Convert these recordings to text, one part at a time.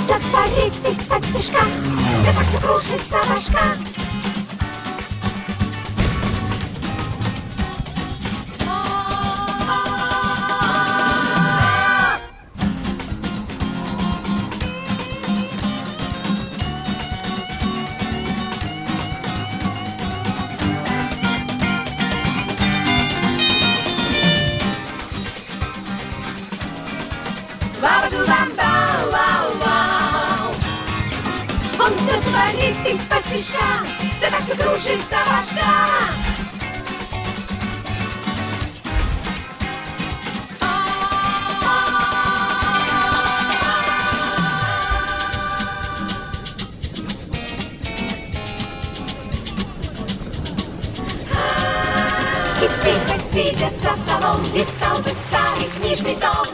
все творит из-под тишка, да так что кружится башка. Он все творит из-под тишка, да так что кружится башка. И тихо сидя за столом листал бы старый книжный том.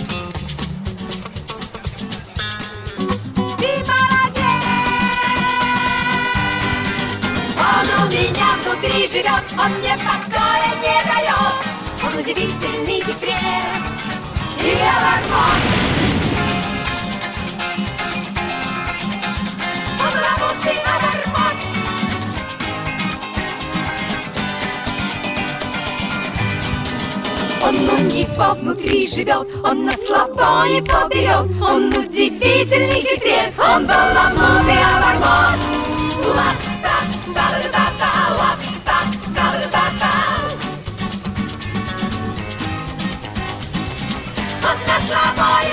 У меня внутри живет, он мне покоя не дает. Он удивительный хитрец и оборот. Он работ и оборот. Он у него внутри живет, он на слабо его берет. Он удивительный хитрец, он баламут и оборот. Он на слабо